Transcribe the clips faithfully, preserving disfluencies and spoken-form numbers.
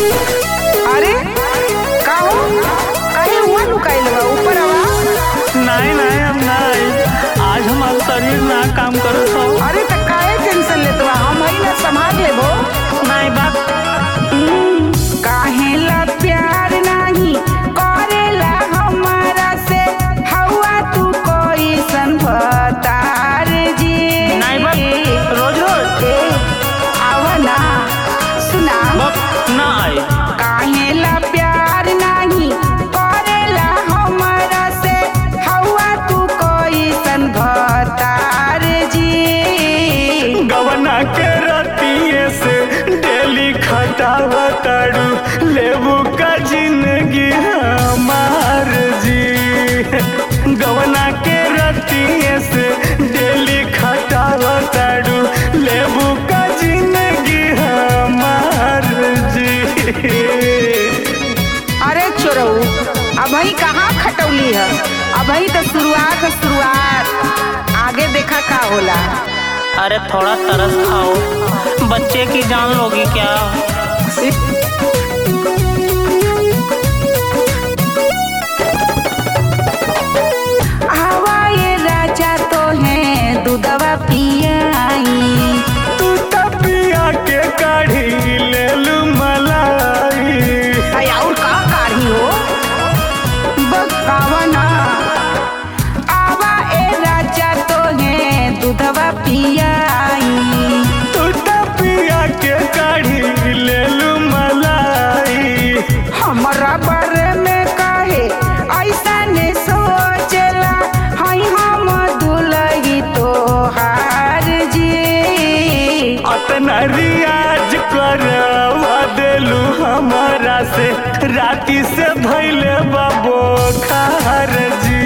अरे काहो कहीं हुआ लुकाइल बा ऊपर आवा। नहीं नहीं हम नहीं, आज हमारा शरीर ना काम करत हो। अरे तो काहे टेंशन लेत बा, हम ही ना संभाल लेबो। नहीं बात काहे ला प्यार नहीं करेला हमारा से, हवा तू कोई संभतार जी। नहीं बात रोज रोज आवा ना सुना ना आए। काहे ला प्यार नहीं करेला हमारा से, हवा तू कोई संभतार जी। गवना के रतिये से डेली खटावा ताड़ू, लेबू का जिंदगी हमार जी। गवना के रतिये से डेली खटावा ताड़ू, लेबू का जिंदगी हमार जी। अरे चोरऊ अभी कहाँ खटौली है, अभी तो शुरुआत है शुरुआत, आगे देखा का होला। अरे थोड़ा तरस खाओ, बच्चे की जान लोगी क्या? हवा ये राजा तो है दूधवा पियाई, तू तो पिया के काढ़ी ले लू मलाई। अरे और का काढ़ी हो बकावना। आवा ए राजा तो है दूधवा पियाई, तू तो पिया के काढ़ी ले लू मलाई। हमारा बारे में काहे ऐसा ने सोचला, हई हम दुलही तोहार जी। अतना रियाज करवा देलू हमारा से, राती से भैले बाबो खार जी।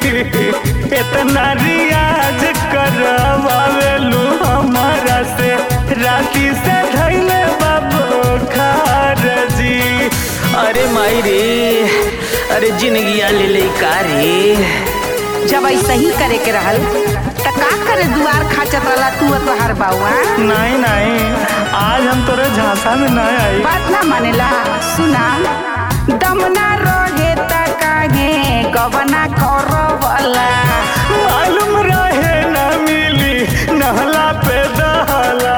इतना रियाज करवावेलू हमारा से, राती से धैले बाबो खार जी। अरे माई रे, अरे जिंदगी ले ले कारी। जब ऐसा ही करे के रहल त का करे, दुआर खाचत रहला तू तोहार बाउआ। नहीं नहीं, आज हम तोरे झांसा में नहीं आई। बात ना मानेला सुना, दम ना रहे त काहे गवना करवला। मालूम रहे ना मिली नहला पे दहला।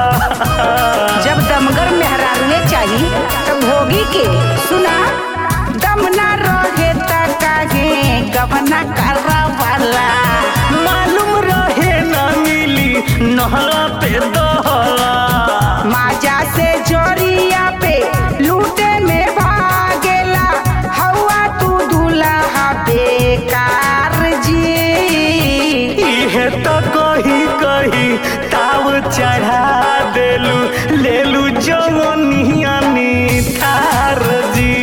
जब दमगर मेहरारूए चाहिए तब भोगी के सुना, दम ना रहे त काहे गवना करवला। मालूम रहे ना मिली नहला पे दहला। माजा से जोरिया पे लूटे में भागेला, हवा तू दूल्हा बेकार जी। इहे तो कही कही ताव चढ़ा देलू, लेलू जवनिया निथार जी।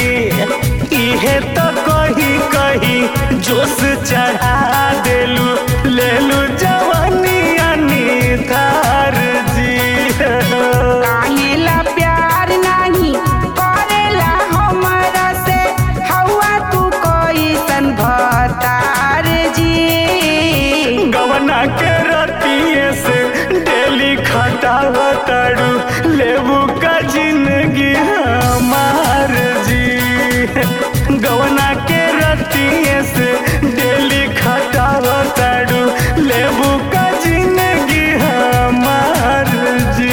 इहे तो कही कही जोश चढ़ा देलू, लेलू जवनिया निथार जी। काहे ला प्यार नहीं करेला हमारा से, हवा तू कोई संभतार जी। गवना के रतिये से डेली खटावा ताड़ू, लेबू का जिंदगी हमार जी। गवना के रतिये से डेली खटावा ताड़ू, लेबू का जिंदगी हमार जी।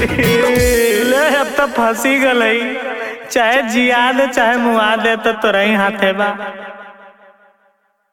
ले अब तो फंसी गई, चाहे जिया दे चाहे मुआ दे तो तोरा ही हाथे बा।